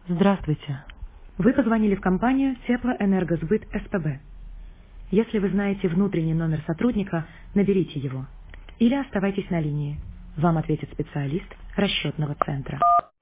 Здравствуйте. Вы позвонили в компанию Теплоэнергосбыт СПБ. Если вы знаете внутренний номер сотрудника, наберите его. Или оставайтесь на линии. Вам ответит специалист расчетного центра.